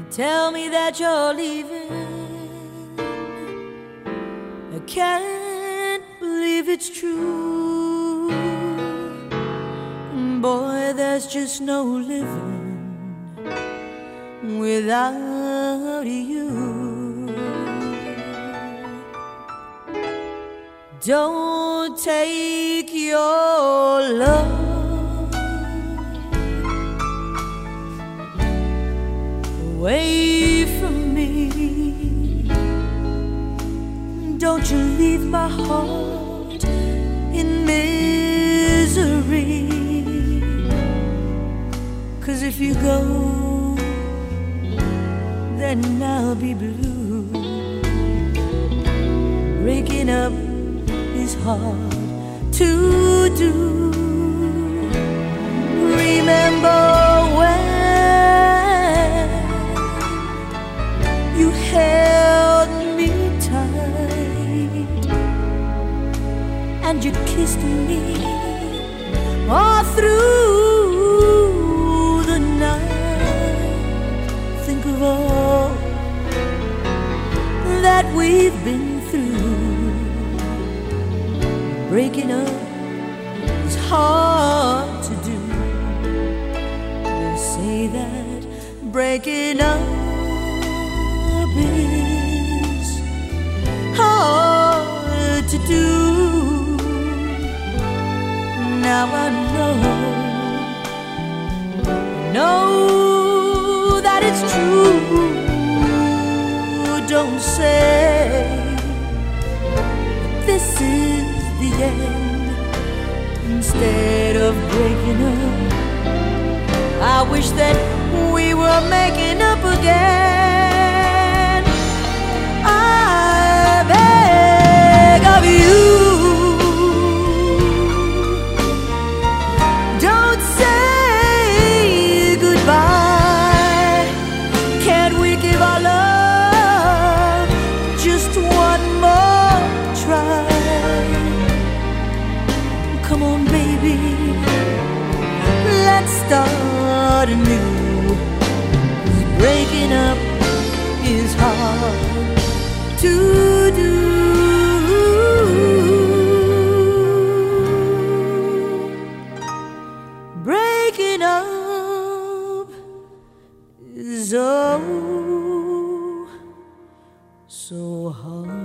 tell me that you're leaving. I can't believe it's true. Boy, there's just no living without you. Don't take your love away from me. Don't you leave my heart in misery. 'Cause if you go, then I'll be blue. Breaking up is hard to do. Remember when you held me tight and you kissed me all through the night. Think of all that we've been through. Breaking up is hard to do. They say that breaking up is hard to do. Now I know that it's true. Don't say this is the end. Instead of breaking up, I wish that we were making up again. I beg of you, don't say goodbye. Can't we give our love just one more try? Come on, baby, let's start anew. 'Cause breaking up is hard to do. Breaking up is oh so hard.